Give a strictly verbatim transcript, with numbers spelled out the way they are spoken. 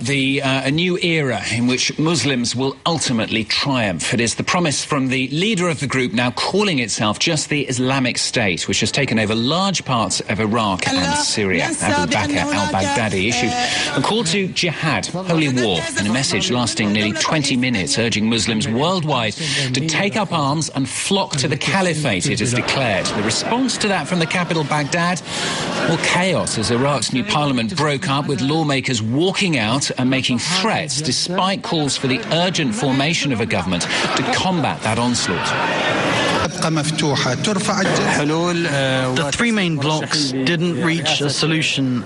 the uh, a new era in which Muslims will ultimately triumph. It is the promise from the leader of the group, now calling itself just the Islamic State, which has taken over large parts of Iraq and Syria. Abu Bakr al-Baghdadi issued a call to jihad, holy war, in a message lasting nearly twenty minutes, urging Muslims worldwide to take up arms and flock to the caliphate, it has declared. The response to that from the capital, Baghdad, well, chaos as Iraq's new parliament broke up, with lawmakers walking out and making threats despite calls for the urgent formation of a government to combat that onslaught. The three main blocs didn't reach a solution